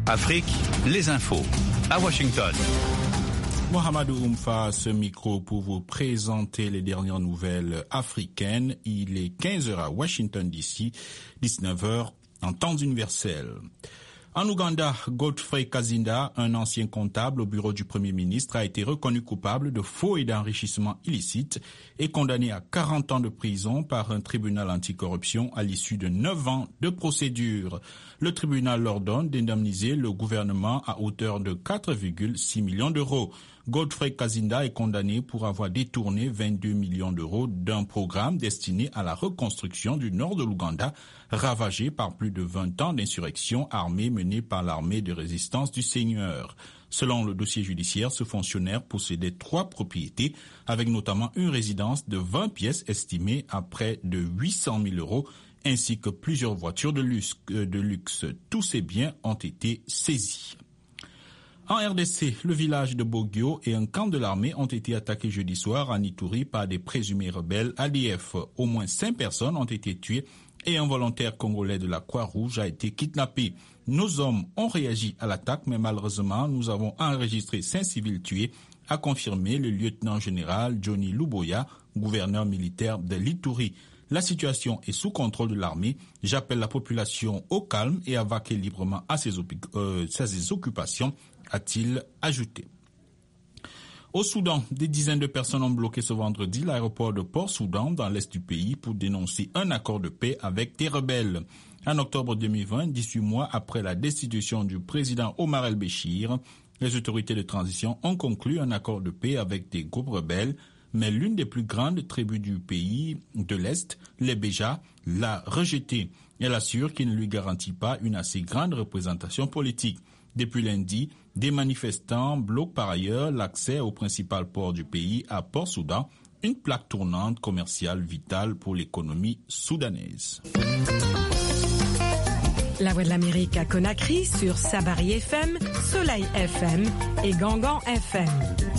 Afrique, les infos. À Washington. Mohamedou Oumfa, ce micro pour vous présenter les dernières nouvelles africaines. Il est 15h à Washington DC, 19h en temps universel. En Ouganda, Godfrey Kazinda, un ancien comptable au bureau du Premier ministre, a été reconnu coupable de faux et d'enrichissement illicite et condamné à 40 ans de prison par un tribunal anticorruption à l'issue de 9 ans de procédure. Le tribunal ordonne d'indemniser le gouvernement à hauteur de 4,6 millions d'euros. Godfrey Kazinda est condamné pour avoir détourné 22 millions d'euros d'un programme destiné à la reconstruction du nord de l'Ouganda, ravagé par plus de 20 ans d'insurrection armée menée par l'armée de résistance du Seigneur. Selon le dossier judiciaire, ce fonctionnaire possédait 3 propriétés, avec notamment une résidence de 20 pièces estimée à près de 800 000 euros, ainsi que plusieurs voitures de luxe. Tous ces biens ont été saisis. En RDC, le village de Bogio et un camp de l'armée ont été attaqués jeudi soir à Ituri par des présumés rebelles ADF. Au moins 5 personnes ont été tuées et un volontaire congolais de la Croix-Rouge a été kidnappé. Nos hommes ont réagi à l'attaque, mais malheureusement, nous avons enregistré 5 civils tués, a confirmé le lieutenant-général Johnny Luboya, gouverneur militaire de l'Ituri. La situation est sous contrôle de l'armée. J'appelle la population au calme et à vaquer librement à ses occupations, a-t-il ajouté. Au Soudan, des dizaines de personnes ont bloqué ce vendredi l'aéroport de Port-Soudan dans l'est du pays pour dénoncer un accord de paix avec des rebelles. En octobre 2020, 18 mois après la destitution du président Omar el-Béchir, les autorités de transition ont conclu un accord de paix avec des groupes rebelles, mais l'une des plus grandes tribus du pays de l'Est, les Béja, l'a rejeté. Elle assure qu'il ne lui garantit pas une assez grande représentation politique. Depuis lundi, des manifestants bloquent par ailleurs l'accès au principal port du pays à Port-Soudan, une plaque tournante commerciale vitale pour l'économie soudanaise. La Voix de l'Amérique à Conakry sur Sabari FM, Soleil FM et Gangan FM.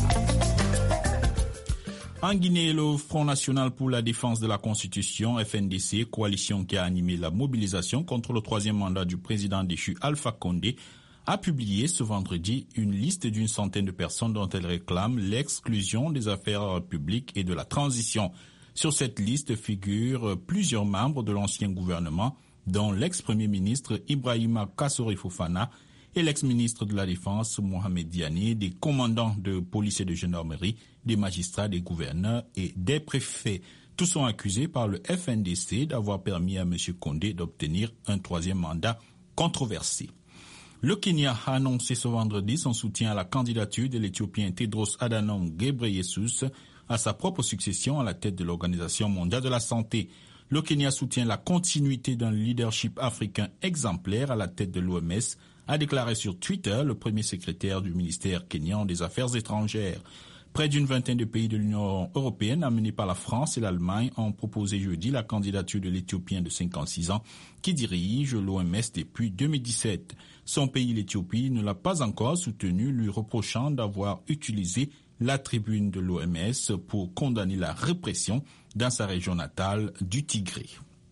En Guinée, le Front national pour la défense de la Constitution, FNDC, coalition qui a animé la mobilisation contre le 3e mandat du président déchu Alpha Condé, a publié ce vendredi une liste d'une centaine de personnes dont elle réclame l'exclusion des affaires publiques et de la transition. Sur cette liste figurent plusieurs membres de l'ancien gouvernement, dont l'ex-premier ministre Ibrahima Kassori Fofana et l'ex-ministre de la Défense Mohamed Diané, des commandants de police et de gendarmerie, des magistrats, des gouverneurs et des préfets. Tous sont accusés par le FNDC d'avoir permis à M. Condé d'obtenir un 3e mandat controversé. Le Kenya a annoncé ce vendredi son soutien à la candidature de l'Éthiopien Tedros Adhanom Ghebreyesus à sa propre succession à la tête de l'Organisation mondiale de la santé. Le Kenya soutient la continuité d'un leadership africain exemplaire à la tête de l'OMS, a déclaré sur Twitter le premier secrétaire du ministère kényan des Affaires étrangères. Près d'une vingtaine de pays de l'Union européenne, amenés par la France et l'Allemagne, ont proposé jeudi la candidature de l'Éthiopien de 56 ans qui dirige l'OMS depuis 2017. Son pays, l'Éthiopie, ne l'a pas encore soutenu, lui reprochant d'avoir utilisé la tribune de l'OMS pour condamner la répression dans sa région natale du Tigré.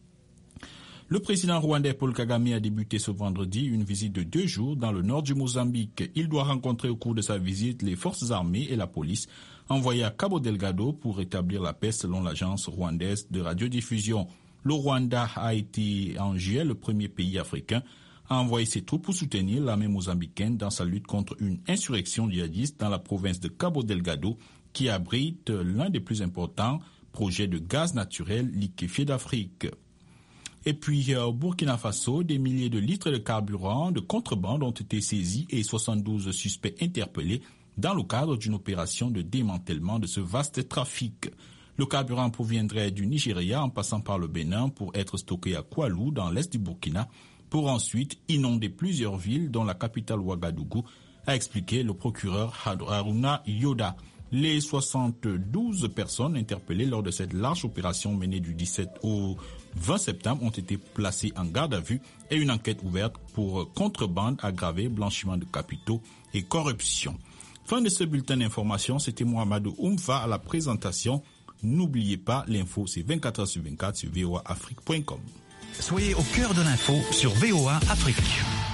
Le président rwandais Paul Kagame a débuté ce vendredi une visite de 2 jours dans le nord du Mozambique. Il doit rencontrer au cours de sa visite les forces armées et la police envoyées à Cabo Delgado pour rétablir la paix selon l'agence rwandaise de radiodiffusion. Le Rwanda a été en juillet le premier pays africain à envoyer ses troupes pour soutenir l'armée mozambicaine dans sa lutte contre une insurrection djihadiste dans la province de Cabo Delgado qui abrite l'un des plus importants projets de gaz naturel liquéfié d'Afrique. Et puis au Burkina Faso, des milliers de litres de carburant de contrebande ont été saisis et 72 suspects interpellés dans le cadre d'une opération de démantèlement de ce vaste trafic. Le carburant proviendrait du Nigeria en passant par le Bénin pour être stocké à Koualou dans l'est du Burkina pour ensuite inonder plusieurs villes dont la capitale Ouagadougou, a expliqué le procureur Haruna Yoda. Les 72 personnes interpellées lors de cette large opération menée du 17 au 20 septembre ont été placées en garde à vue et une enquête ouverte pour contrebande aggravée, blanchiment de capitaux et corruption. Fin de ce bulletin d'information, c'était Mohamedou Oumfa à la présentation. N'oubliez pas, l'info c'est 24h sur 24 sur voaafrique.com. Soyez au cœur de l'info sur VOA Afrique.